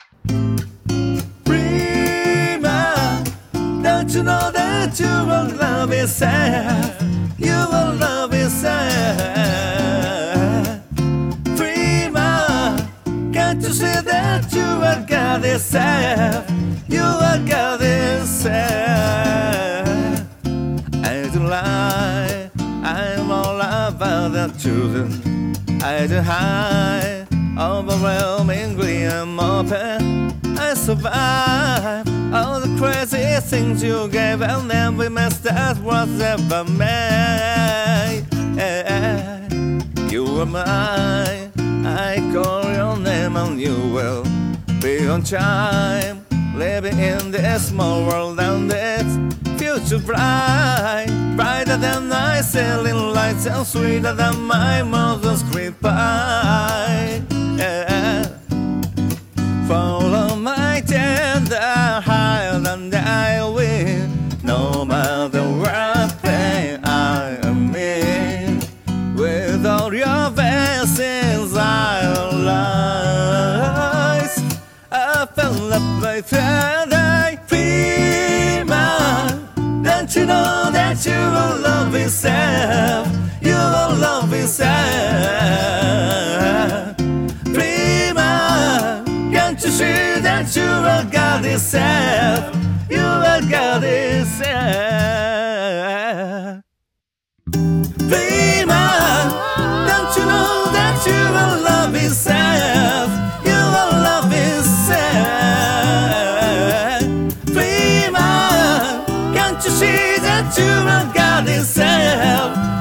Prima, don't you know that you will love yourself? You will love yourself. Prima, can't you see that you will got yourself? You will got yourself. I don't lie, I'm all about the truth. I don't hide, overwhelmingly I'm open. I survive all the crazy things you gave, and then we messed up was ever made. You were mine, I call your name and you will be on time. Living in this small world and its future bright, brighter than night sailing lights and sweeter than my mother's sweet pie. Follow my tender higher than I will, no matter what pain I am in. With all your blessings I realize I fell up by today. Prima, don't you know that you will love yourself? You will love yourself. Prima, can't you see that you will got yourself? You will got yourself. Prima, don't you know that you will love yourself? You will love yourself. Prima, can't you see that you will got yourself?